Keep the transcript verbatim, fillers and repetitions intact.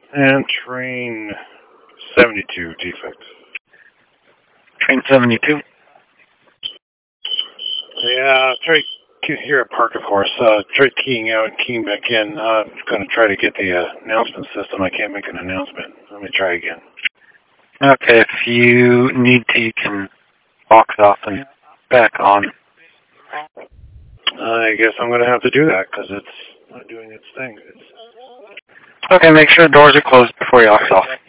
And train seventy-two, defect. Train seventy-two. Yeah, try here at Park, of course. Uh, try keying out and keying back in. Uh, I'm going to try to get the uh, announcement system. I can't make an announcement. Let me try again. Okay, if you need to, you can box off and back on. I guess I'm going to have to do that because it's not doing its thing. It's... Okay, make sure the doors are closed before you box off.